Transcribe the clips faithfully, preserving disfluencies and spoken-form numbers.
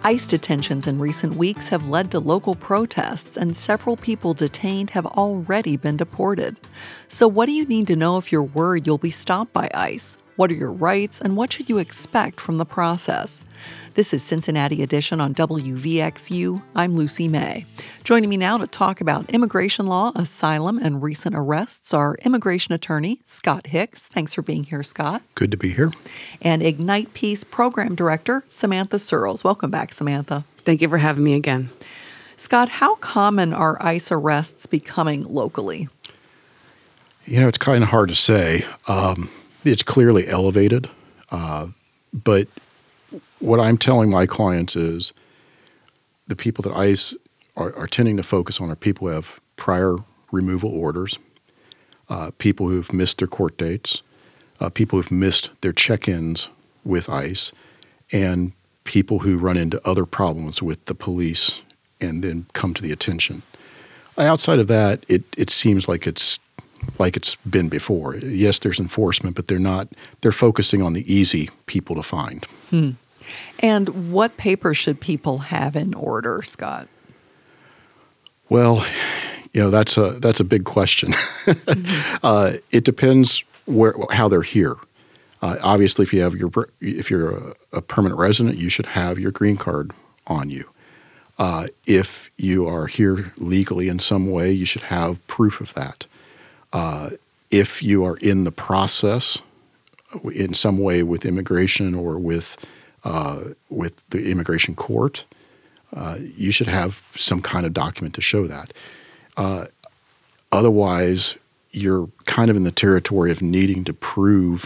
ICE detentions in recent weeks have led to local protests, and several people detained have already been deported. So what do you need to know if you're worried you'll be stopped by ICE? What are your rights, and what should you expect from the process? This is Cincinnati Edition on W V X U. I'm Lucy May. Joining me now to talk about immigration law, asylum, and recent arrests are immigration attorney Scott Hicks. Thanks for being here, Scott. Good to be here. And Ignite Peace Program Director Samantha Searles. Welcome back, Samantha. Thank you for having me again. Scott, how common are ICE arrests becoming locally? You know, it's kind of hard to say. Um, it's clearly elevated, uh, but what I'm telling my clients is the people that ICE are, are tending to focus on are people who have prior removal orders, uh, people who've missed their court dates, uh, people who've missed their check-ins with ICE, and people who run into other problems with the police and then come to the attention. Outside of that, it, it seems like it's like it's been before. Yes, there's enforcement, but they're not. They're focusing on the easy people to find. Hmm. And what papers should people have in order, Scott? Well, you know, that's a that's a big question. mm-hmm. uh, it depends where how they're here. Uh, obviously, if you have your if you're a, a permanent resident, you should have your green card on you. Uh, if you are here legally in some way, you should have proof of that. Uh, if you are in the process in some way with immigration or with Uh, with the immigration court, uh, you should have some kind of document to show that. Uh, otherwise, you're kind of in the territory of needing to prove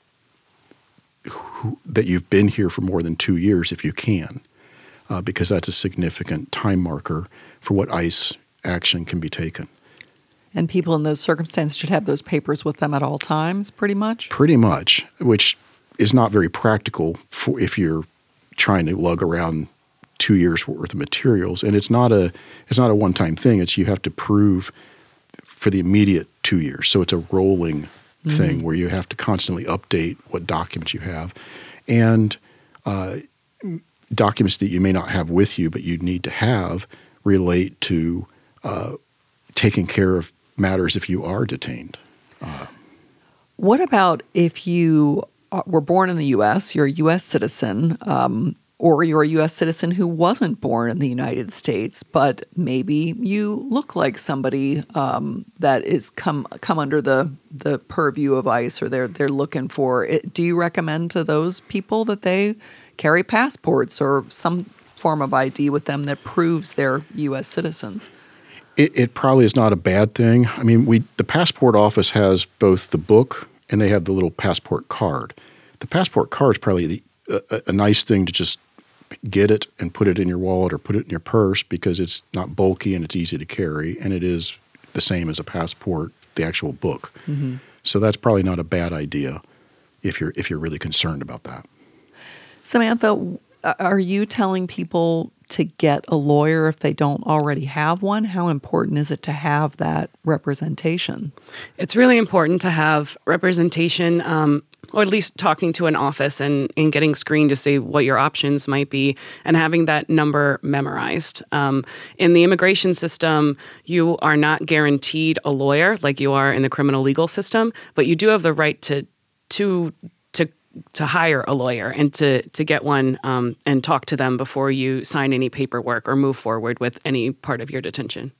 who, that you've been here for more than two years if you can, uh, because that's a significant time marker for what ICE action can be taken. And people in those circumstances should have those papers with them at all times, pretty much? Pretty much, which is not very practical for if you're trying to lug around two years worth of materials. And it's not a it's not a one-time thing. It's you have to prove for the immediate two years. So it's a rolling mm-hmm. thing where you have to constantly update what documents you have. And uh, documents that you may not have with you but you need to have relate to uh, taking care of matters if you are detained. Uh, what about if you were born in the U S, you're a U S citizen, um, or you're a U S citizen who wasn't born in the United States, but maybe you look like somebody um, that is come come under the the purview of ICE, or they're they're looking for it. Do you recommend to those people that they carry passports or some form of I D with them that proves they're U S citizens? It, it probably is not a bad thing. I mean, we the passport office has both the book and they have the little passport card. The passport card is probably the, a, a nice thing to just get it and put it in your wallet or put it in your purse because it's not bulky and it's easy to carry, and it is the same as a passport, the actual book. Mm-hmm. So that's probably not a bad idea if you're if you're really concerned about that. Samantha, are you telling people to get a lawyer if they don't already have one? How important is it to have that representation? It's really important to have representation, um, or at least talking to an office and, and getting screened to see what your options might be and having that number memorized. Um, in the immigration system, you are not guaranteed a lawyer like you are in the criminal legal system, but you do have the right to to to to hire a lawyer and to to get one um, and talk to them before you sign any paperwork or move forward with any part of your detention.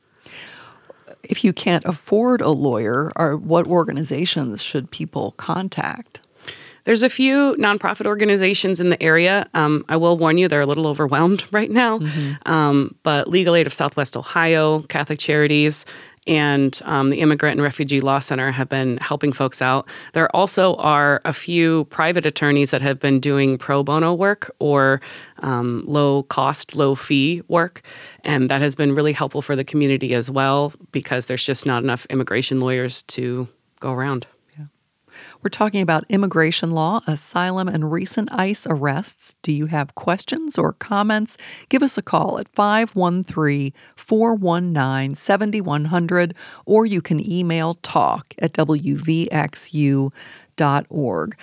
If you can't afford a lawyer, or what organizations should people contact? There's a few nonprofit organizations in the area. Um, I will warn you, they're a little overwhelmed right now. Mm-hmm. Um, but Legal Aid of Southwest Ohio, Catholic Charities, and um, the Immigrant and Refugee Law Center have been helping folks out. There also are a few private attorneys that have been doing pro bono work or um, low-cost, low-fee work, and that has been really helpful for the community as well because there's just not enough immigration lawyers to go around. We're talking about immigration law, asylum, and recent ICE arrests. Do you have questions or comments? Give us a call at five one three, four one nine, seven one zero zero, or you can email talk at w v x u dot org.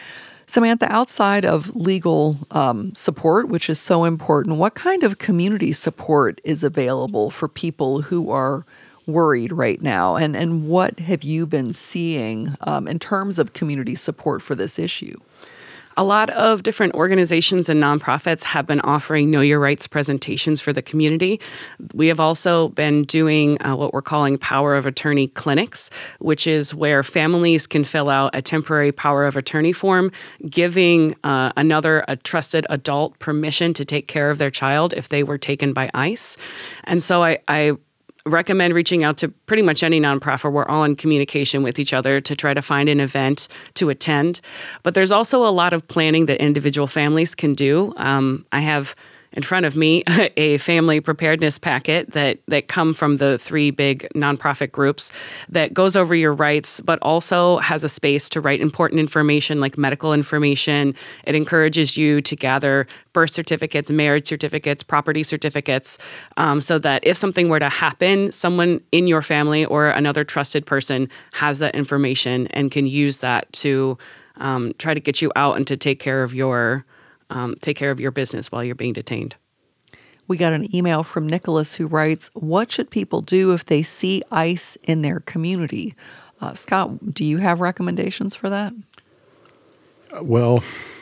Samantha, outside of legal um, support, which is so important, what kind of community support is available for people who are worried right now? And, and what have you been seeing um, in terms of community support for this issue? A lot of different organizations and nonprofits have been offering Know Your Rights presentations for the community. We have also been doing uh, what we're calling Power of Attorney clinics, which is where families can fill out a temporary Power of Attorney form, giving uh, another a trusted adult permission to take care of their child if they were taken by ICE. And so I, I recommend reaching out to pretty much any nonprofit. We're all in communication with each other to try to find an event to attend. But there's also a lot of planning that individual families can do. Um, I have in front of me a family preparedness packet that, that come from the three big nonprofit groups that goes over your rights, but also has a space to write important information like medical information. It encourages you to gather birth certificates, marriage certificates, property certificates, um, so that if something were to happen, someone in your family or another trusted person has that information and can use that to um, try to get you out and to take care of your Um, take care of your business while you're being detained. We got an email from Nicholas who writes, what should people do if they see ICE in their community? Uh, Scott, do you have recommendations for that? Uh, well,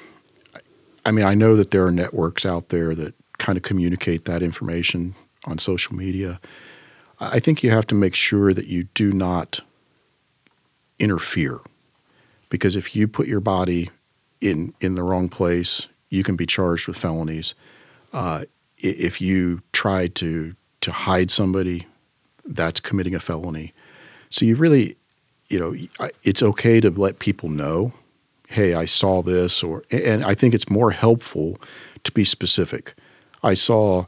I mean, I know that there are networks out there that kind of communicate that information on social media. I think you have to make sure that you do not interfere, because if you put your body in, in the wrong place, you can be charged with felonies. Uh, if you try to to hide somebody, that's committing a felony. So you really, you know, it's okay to let people know, hey, I saw this, or and I think it's more helpful to be specific. I saw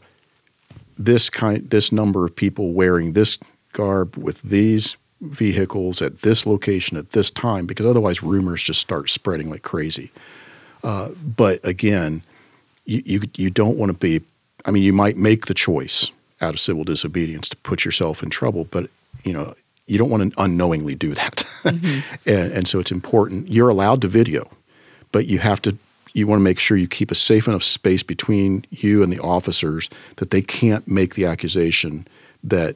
this kind, this number of people wearing this garb with these vehicles at this location at this time, because otherwise rumors just start spreading like crazy. Uh, but again, you, you you don't want to be, I mean, you might make the choice out of civil disobedience to put yourself in trouble, but, you know, you don't want to unknowingly do that. Mm-hmm. and, and so it's important. You're allowed to video, but you have to, you want to make sure you keep a safe enough space between you and the officers that they can't make the accusation that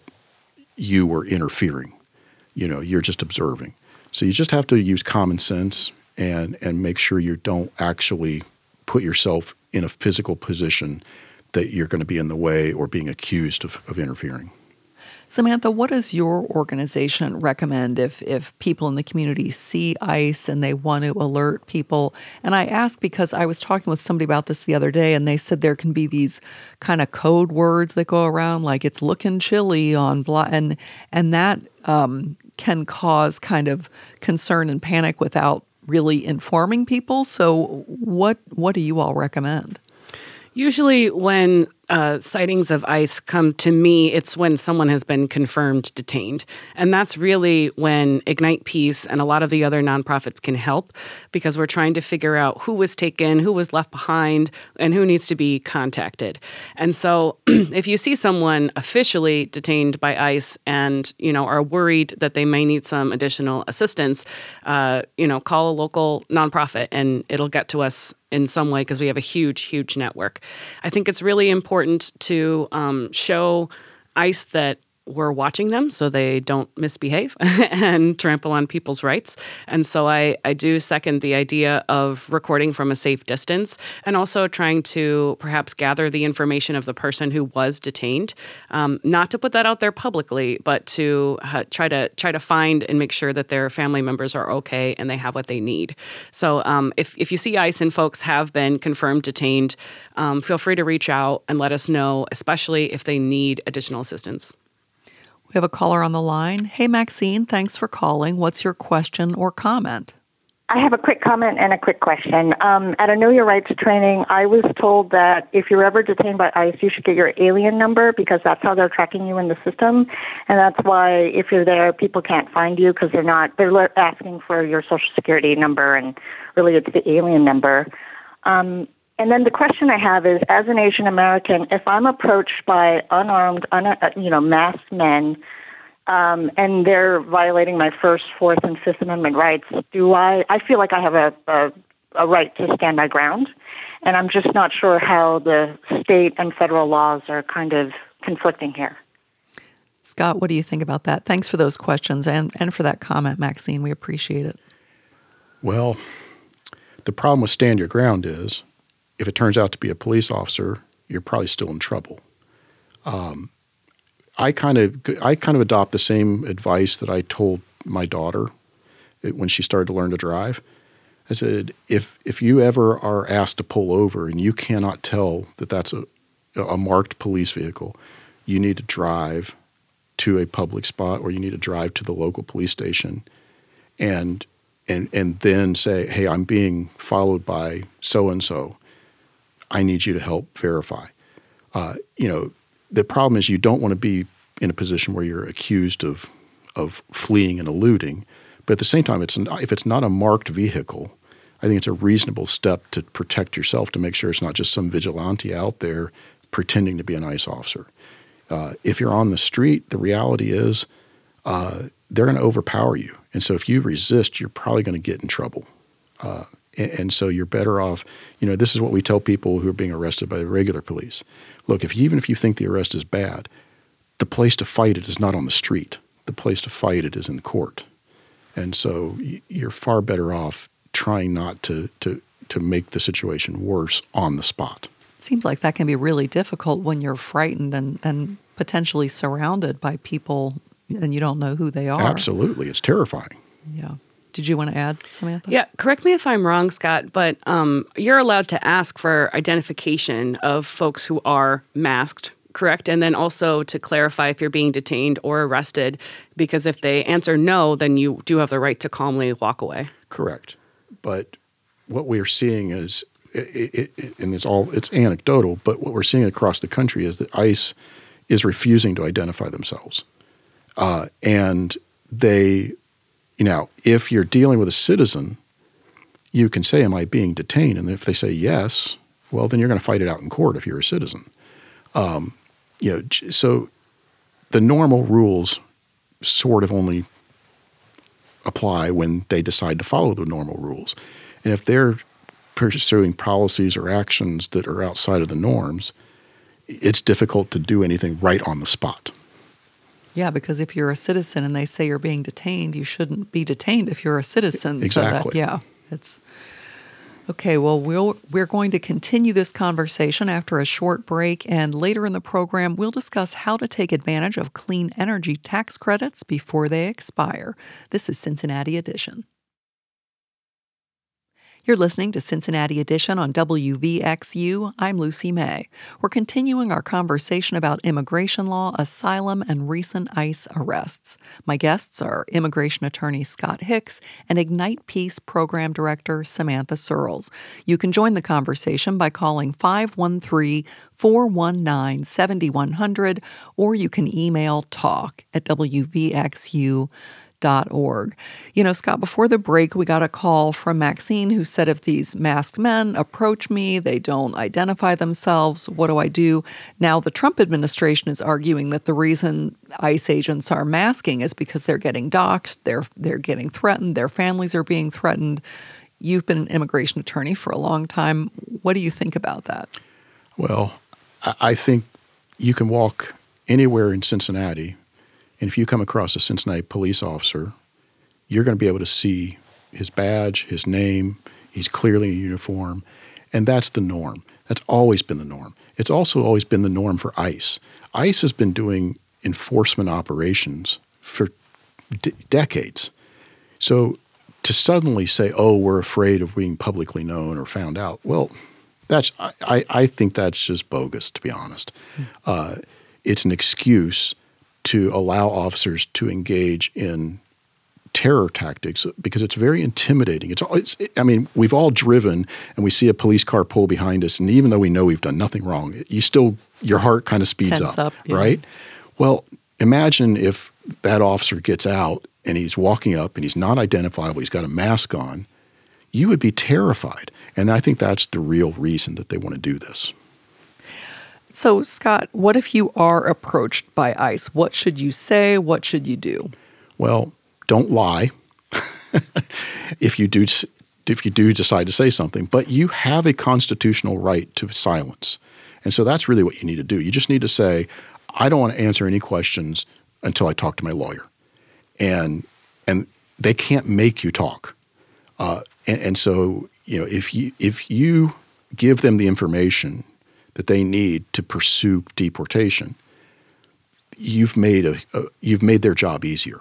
you were interfering. You know, you're just observing. So you just have to use common sense and and make sure you don't actually put yourself in a physical position that you're going to be in the way or being accused of, of interfering. Samantha, what does your organization recommend if, if people in the community see ICE and they want to alert people? And I ask because I was talking with somebody about this the other day, and they said there can be these kind of code words that go around, like it's looking chilly on blah, and, and that um, can cause kind of concern and panic without really informing people. So what what do you all recommend? Usually when uh, sightings of ICE come to me, it's when someone has been confirmed detained. And that's really when Ignite Peace and a lot of the other nonprofits can help, because we're trying to figure out who was taken, who was left behind, and who needs to be contacted. And so if you see someone officially detained by ICE and, you know, are worried that they may need some additional assistance, uh, you know, call a local nonprofit and it'll get to us in some way, because we have a huge, huge network. I think it's really important to um, show ICE that we're watching them so they don't misbehave and trample on people's rights. And so I, I do second the idea of recording from a safe distance, and also trying to perhaps gather the information of the person who was detained, um, not to put that out there publicly, but to uh, try to try to find and make sure that their family members are okay and they have what they need. So um, if, if you see ICE and folks have been confirmed detained, um, feel free to reach out and let us know, especially if they need additional assistance. We have a caller on the line. Hey, Maxine, thanks for calling. What's your question or comment? I have a quick comment and a quick question. Um, at a Know Your Rights training, I was told that if you're ever detained by ICE, you should get your alien number, because that's how they're tracking you in the system. And that's why if you're there, people can't find you, because they're not, they're asking for your social security number, and really it's the alien number. Um, And then the question I have is, as an Asian American, if I'm approached by unarmed, un, you know, masked men, um, and they're violating my First, Fourth, and Fifth Amendment rights, do I? I feel like I have a, a a right to stand my ground. And I'm just not sure how the state and federal laws are kind of conflicting here. Scott, what do you think about that? Thanks for those questions and, and for that comment, Maxine. We appreciate it. Well, the problem with stand your ground is if it turns out to be a police officer, you're probably still in trouble. Um, I kind of I kind of adopt the same advice that I told my daughter when she started to learn to drive. I said, if if you ever are asked to pull over and you cannot tell that that's a, a marked police vehicle, you need to drive to a public spot or you need to drive to the local police station and and and then say, hey, I'm being followed by so-and-so. I need you to help verify. Uh, you know, the problem is you don't want to be in a position where you're accused of of fleeing and eluding. But at the same time, it's not, if it's not a marked vehicle, I think it's a reasonable step to protect yourself to make sure it's not just some vigilante out there pretending to be an ICE officer. Uh, if you're on the street, the reality is uh, they're going to overpower you. And so if you resist, you're probably going to get in trouble. Uh, and, and so you're better off, you know, this is what we tell people who are being arrested by the regular police. Look, if even if you think the arrest is bad, the place to fight it is not on the street. The place to fight it is in court. And so you're far better off trying not to, to, to make the situation worse on the spot. Seems like that can be really difficult when you're frightened and, and potentially surrounded by people and you don't know who they are. Absolutely. It's terrifying. Yeah. Did you want to add, Samantha? Yeah, correct me if I'm wrong, Scott, but um, you're allowed to ask for identification of folks who are masked, correct? And then also to clarify if you're being detained or arrested, because if they answer no, then you do have the right to calmly walk away. Correct. But what we're seeing is, it, it, it, and it's all it's anecdotal, but what we're seeing across the country is that ICE is refusing to identify themselves. Uh, and they, you know, if you're dealing with a citizen, you can say, am I being detained? And if they say yes, well, then you're going to fight it out in court if you're a citizen. Um, you know, so the normal rules sort of only apply when they decide to follow the normal rules. And if they're pursuing policies or actions that are outside of the norms, it's difficult to do anything right on the spot. Yeah, because if you're a citizen and they say you're being detained, you shouldn't be detained if you're a citizen. Exactly. So that, yeah, it's okay. Well, we'll we're going to continue this conversation after a short break, and later in the program, we'll discuss how to take advantage of clean energy tax credits before they expire. This is Cincinnati Edition. You're listening to Cincinnati Edition on W V X U. I'm Lucy May. We're continuing our conversation about immigration law, asylum, and recent ICE arrests. My guests are immigration attorney Scott Hicks and Ignite Peace Program Director Samantha Searles. You can join the conversation by calling five one three, four one nine, seven one zero zero, or you can email talk at W V X U. Dot org. You know, Scott, before the break, we got a call from Maxine who said if these masked men approach me, they don't identify themselves, what do I do? Now, the Trump administration is arguing that the reason ICE agents are masking is because they're getting doxxed, they're, they're getting threatened, their families are being threatened. You've been an immigration attorney for a long time. What do you think about that? Well, I think you can walk anywhere in Cincinnati, and if you come across a Cincinnati police officer, you're going to be able to see his badge, his name. He's clearly in uniform. And that's the norm. That's always been the norm. It's also always been the norm for ICE. ICE has been doing enforcement operations for d- decades. So to suddenly say, oh, we're afraid of being publicly known or found out, well, that's I, I think that's just bogus, to be honest. Mm. Uh, it's an excuse to allow officers to engage in terror tactics because it's very intimidating. It's, it's I mean, we've all driven and we see a police car pull behind us, and even though we know we've done nothing wrong, you still, your heart kind of speeds Tense up, up yeah. right? Well, imagine if that officer gets out and he's walking up and he's not identifiable, he's got a mask on, you would be terrified. And I think that's the real reason that they want to do this. So, Scott, what if you are approached by ICE? What should you say? What should you do? Well, don't lie. If you do if you do decide to say something. But you have a constitutional right to silence. And so that's really what you need to do. You just need to say, I don't want to answer any questions until I talk to my lawyer. And and they can't make you talk. Uh, and, and so, you know, if you if you give them the information that they need to pursue deportation, you've made a, a you've made their job easier.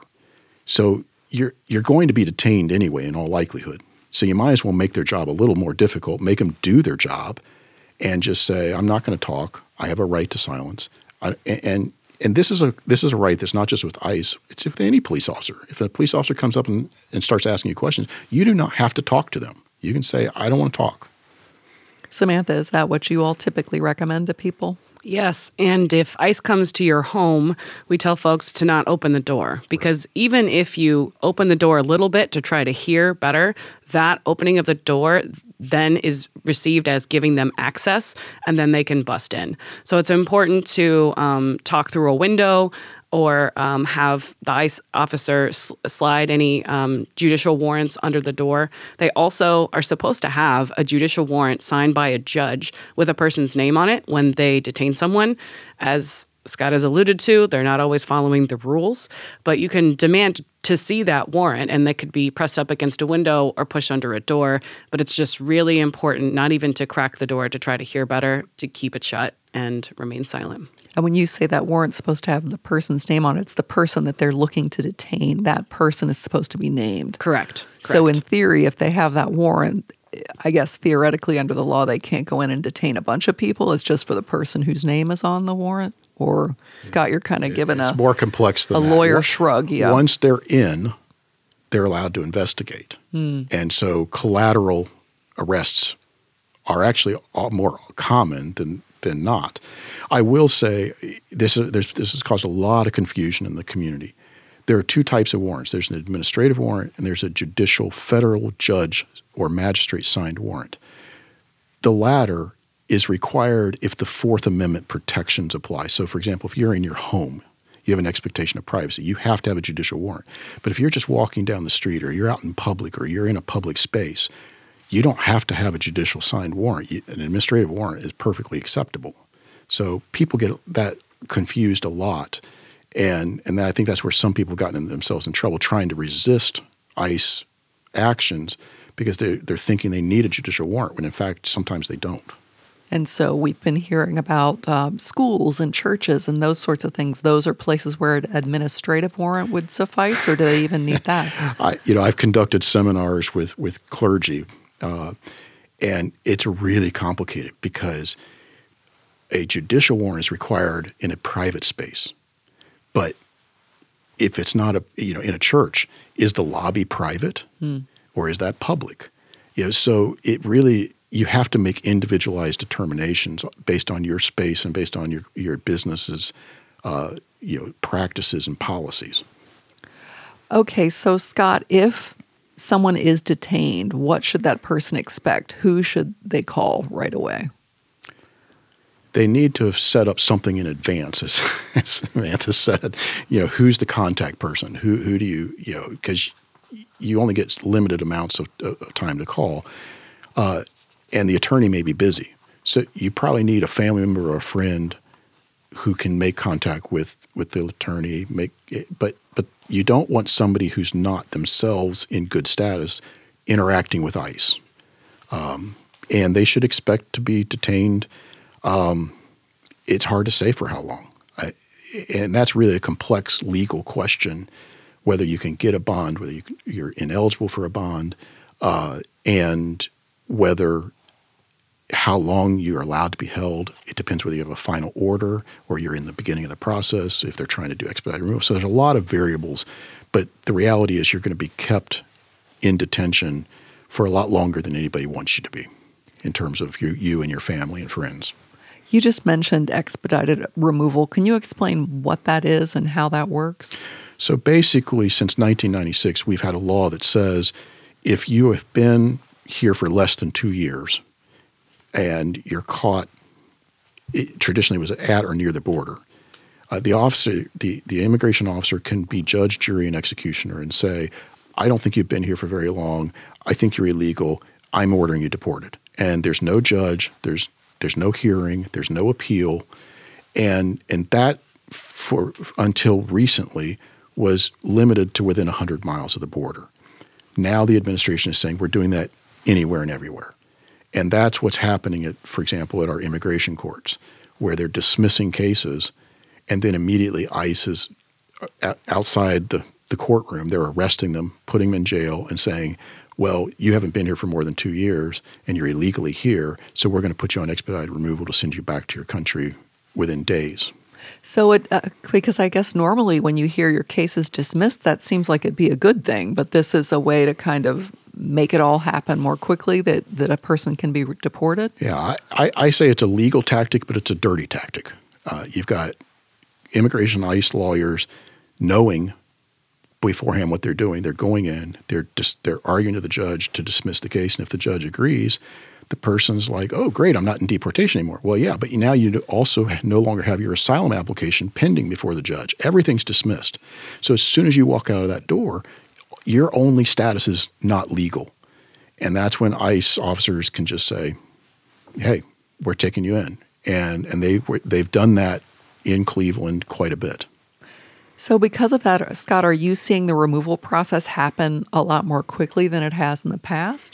So you're you're going to be detained anyway, in all likelihood. So you might as well make their job a little more difficult, make them do their job, and just say, I'm not going to talk. I have a right to silence. I, and and this is a this is a right that's not just with ICE. It's with any police officer. If a police officer comes up and, and starts asking you questions, you do not have to talk to them. You can say, I don't want to talk. Samantha, is that what you all typically recommend to people? Yes, and if ICE comes to your home, we tell folks to not open the door, because even if you open the door a little bit to try to hear better, that opening of the door then is received as giving them access, and then they can bust in. So it's important to um, talk through a window, or um, have the ICE officer sl- slide any um, judicial warrants under the door. They also are supposed to have a judicial warrant signed by a judge with a person's name on it when they detain someone. As Scott has alluded to, they're not always following the rules, but you can demand to see that warrant, and that could be pressed up against a window or pushed under a door. But it's just really important not even to crack the door to try to hear better, to keep it shut and remain silent. And when you say that warrant's supposed to have the person's name on it, it's the person that they're looking to detain. That person is supposed to be named. Correct. So Correct. in theory, if they have that warrant, I guess theoretically under the law, they can't go in and detain a bunch of people. It's just for the person whose name is on the warrant. Or, Scott, you're kind of giving it's a more complex than a that. lawyer Once- shrug. Yeah. Once they're in, they're allowed to investigate. Hmm. And so collateral arrests are actually all more common than than not. I will say this is, there's, this has caused a lot of confusion in the community. There are two types of warrants. There's an administrative warrant, and there's a judicial federal judge or magistrate signed warrant. The latter is required if the Fourth Amendment protections apply. So, for example, if you're in your home, you have an expectation of privacy. You have to have a judicial warrant. But if you're just walking down the street, or you're out in public, or you're in a public space, you don't have to have a judicial signed warrant. An administrative warrant is perfectly acceptable. So people get that confused a lot. And and I think that's where some people have gotten themselves in trouble trying to resist ICE actions, because they're, they're thinking they need a judicial warrant, when in fact sometimes they don't. And so we've been hearing about um, schools and churches and those sorts of things. Those are places where an administrative warrant would suffice, or do they even need that? I, you know, I've conducted seminars with with clergy, uh, and it's really complicated, because a judicial warrant is required in a private space. But if it's not a, you know, in a church, is the lobby private hmm. or is that public? You know, so it really, you have to make individualized determinations based on your space and based on your, your business's, uh, you know, practices and policies. Okay, so Scott, if someone is detained, what should that person expect? Who should they call right away? They need to have set up something in advance, as, as Samantha said. You know, who's the contact person? Who who do you, you know, because you only get limited amounts of, of time to call, uh, and the attorney may be busy. So you probably need a family member or a friend who can make contact with, with the attorney. Make but but you don't want somebody who's not themselves in good status interacting with ICE, um, and they should expect to be detained. Um, it's hard to say for how long. I, and that's really a complex legal question, whether you can get a bond, whether you, you're ineligible for a bond, uh, and whether how long you're allowed to be held. It depends whether you have a final order or you're in the beginning of the process, if they're trying to do expedited removal. So there's a lot of variables, but the reality is you're going to be kept in detention for a lot longer than anybody wants you to be, in terms of you, you and your family and friends. You just mentioned expedited removal. Can you explain what that is and how that works? So basically, since nineteen ninety-six, we've had a law that says if you have been here for less than two years and you're caught, it traditionally was at or near the border, uh, the officer, the, the immigration officer can be judge, jury, and executioner and say, I don't think you've been here for very long. I think you're illegal. I'm ordering you deported. And there's no judge. There's there's no hearing. There's no appeal. And and that for until recently was limited to within one hundred miles of the border. Now the administration is saying we're doing that anywhere and everywhere. And that's what's happening at, for example, at our immigration courts, where they're dismissing cases, and then immediately ICE is outside the, the courtroom. They're arresting them, putting them in jail, and saying, well, you haven't been here for more than two years, and you're illegally here, so we're going to put you on expedited removal to send you back to your country within days. So it, uh, because I guess normally when you hear your case is dismissed, that seems like it'd be a good thing, but this is a way to kind of make it all happen more quickly, that, that a person can be deported? Yeah, I, I, I say it's a legal tactic, but it's a dirty tactic. Uh, you've got immigration ICE lawyers knowing beforehand what they're doing. They're going in, they're just, they're arguing to the judge to dismiss the case, and if the judge agrees, the person's like, oh, great, I'm not in deportation anymore. Well, yeah, but now you also no longer have your asylum application pending before the judge. Everything's dismissed. So as soon as you walk out of that door, your only status is not legal. And that's when ICE officers can just say, hey, we're taking you in. And and they, they've done that in Cleveland quite a bit. So because of that, Scott, are you seeing the removal process happen a lot more quickly than it has in the past?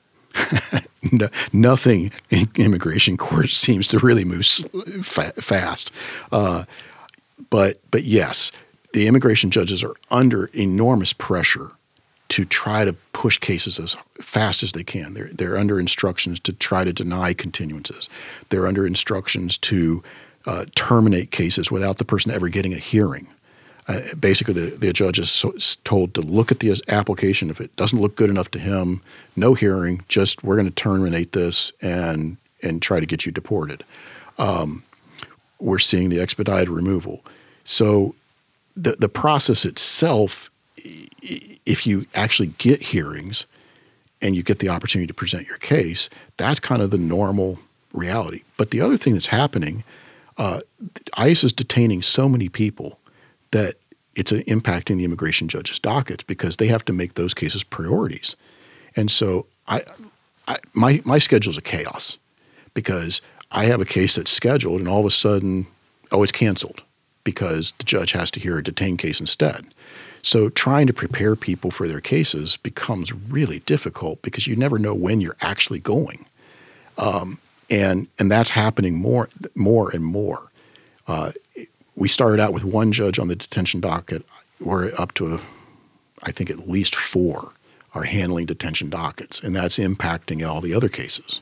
No, nothing in immigration court seems to really move fa- fast. Uh, but but yes, the immigration judges are under enormous pressure to try to push cases as fast as they can. They're, they're under instructions to try to deny continuances. They're under instructions to uh, terminate cases without the person ever getting a hearing. Uh, basically, the, the judge is so, told to look at the application. If it doesn't look good enough to him, no hearing, just we're going to terminate this and and try to get you deported. Um, we're seeing the expedited removal. So the the process itself, if you actually get hearings and you get the opportunity to present your case, that's kind of the normal reality. But the other thing that's happening, uh, ICE is detaining so many people that it's impacting the immigration judges' dockets because they have to make those cases priorities. And so I, I my my schedule is a chaos because I have a case that's scheduled and all of a sudden, oh, it's canceled because the judge has to hear a detained case instead. So trying to prepare people for their cases becomes really difficult because you never know when you're actually going. Um, and and that's happening more, more and more. Uh, We started out with one judge on the detention docket. We're up to, a, I think, at least four are handling detention dockets, and that's impacting all the other cases.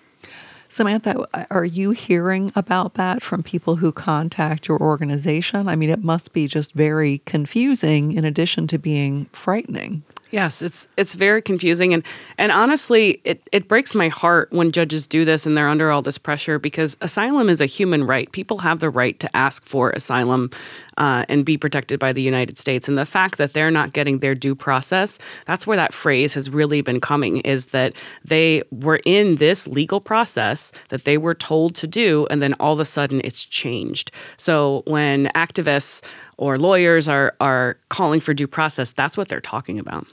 Samantha, are you hearing about that from people who contact your organization? I mean, it must be just very confusing in addition to being frightening. Yes, it's it's very confusing. And and honestly, it, it breaks my heart when judges do this and they're under all this pressure because asylum is a human right. People have the right to ask for asylum uh, and be protected by the United States. And the fact that they're not getting their due process, that's where that phrase has really been coming, is that they were in this legal process that they were told to do, and then all of a sudden it's changed. So when activists or lawyers are are calling for due process, that's what they're talking about.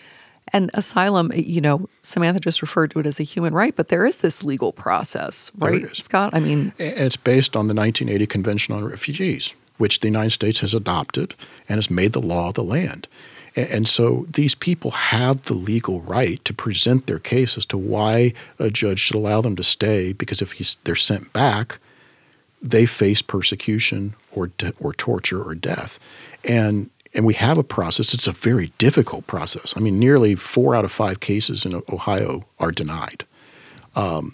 And asylum, you know, Samantha just referred to it as a human right, but there is this legal process, right, Scott? I mean, it's based on the nineteen eighty Convention on Refugees, which the United States has adopted and has made the law of the land. And so these people have the legal right to present their case as to why a judge should allow them to stay, because if he's, they're sent back, they face persecution or de- or torture or death. And And we have a process. It's a very difficult process. I mean, nearly four out of five cases in Ohio are denied. Um,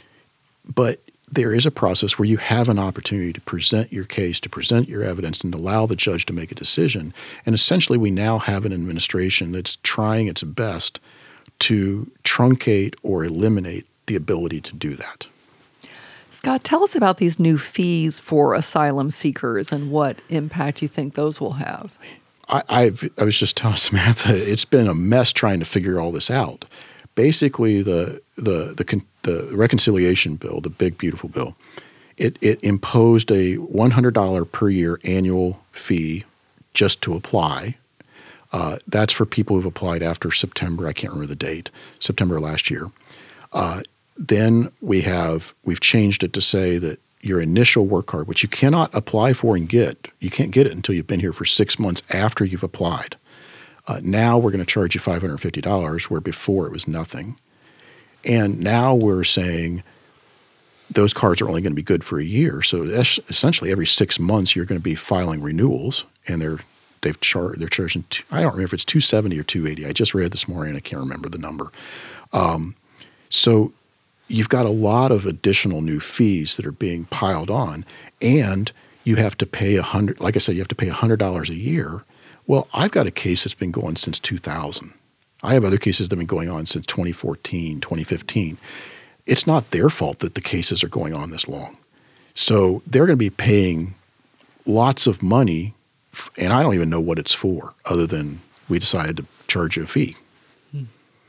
but there is a process where you have an opportunity to present your case, to present your evidence, and allow the judge to make a decision. And essentially, we now have an administration that's trying its best to truncate or eliminate the ability to do that. Scott, tell us about these new fees for asylum seekers and what impact you think those will have. I, I've, I was just telling Samantha, it's been a mess trying to figure all this out. Basically, the the the, the reconciliation bill, the big beautiful bill, it it imposed a one hundred dollars per year annual fee just to apply. Uh, that's for people who've applied after September. I can't remember the date, September last year. Uh, then we have, we've changed it to say that your initial work card, which you cannot apply for and get, you can't get it until you've been here for six months after you've applied. Uh, now we're going to charge you five hundred fifty dollars, where before it was nothing. And now we're saying those cards are only going to be good for a year. So essentially every six months you're going to be filing renewals, and they're they've char- they're charging two, I don't remember if it's two hundred seventy dollars or two hundred eighty dollars. I just read this morning. I can't remember the number. Um, so you've got a lot of additional new fees that are being piled on, and you have to pay a hundred. Like I said, you have to pay a hundred dollars a year. Well, I've got a case that's been going since two thousand. I have other cases that have been going on since twenty fourteen, twenty fifteen. It's not their fault that the cases are going on this long. So they're going to be paying lots of money, and I don't even know what it's for, other than we decided to charge you a fee. Hmm.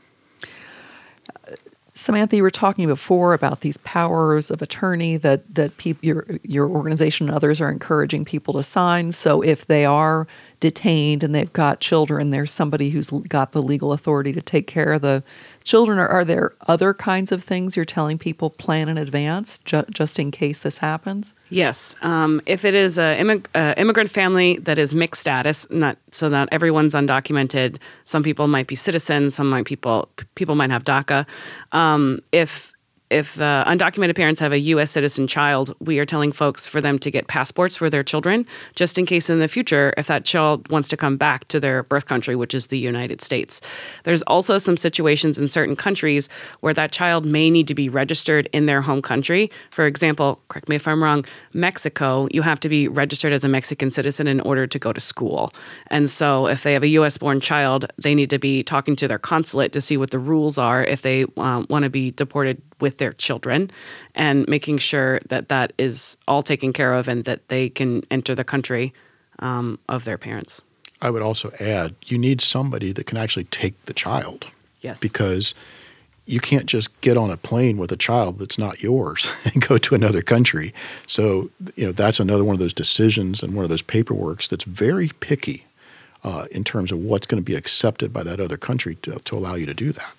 Samantha, you were talking before about these powers of attorney that that peop- your your organization and others are encouraging people to sign. So if they are detained and they've got children, there's somebody who's got the legal authority to take care of the children. Or are there other kinds of things you're telling people plan in advance ju- just in case this happens? Yes. Um, if it is an immig- uh, immigrant family that is mixed status, not so not everyone's undocumented. Some people might be citizens. Some might people people might have DACA. Um, if If uh, undocumented parents have a U S citizen child, we are telling folks for them to get passports for their children, just in case in the future, if that child wants to come back to their birth country, which is the United States. There's also some situations in certain countries where that child may need to be registered in their home country. For example, correct me if I'm wrong, Mexico, you have to be registered as a Mexican citizen in order to go to school. And so if they have a U S-born child, they need to be talking to their consulate to see what the rules are if they um, want to be deported with their children, and making sure that that is all taken care of and that they can enter the country um, of their parents. I would also add, you need somebody that can actually take the child. Yes. Because you can't just get on a plane with a child that's not yours and go to another country. So, you know, that's another one of those decisions and one of those paperworks that's very picky uh, in terms of what's going to be accepted by that other country to, to allow you to do that.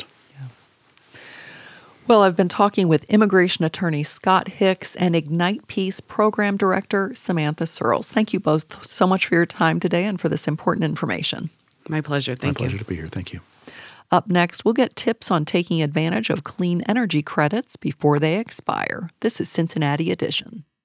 Well, I've been talking with immigration attorney Scott Hicks and Ignite Peace Program Director Samantha Searles. Thank you both so much for your time today and for this important information. My pleasure. Thank My you. pleasure to be here. Thank you. Up next, we'll get tips on taking advantage of clean energy credits before they expire. This is Cincinnati Edition.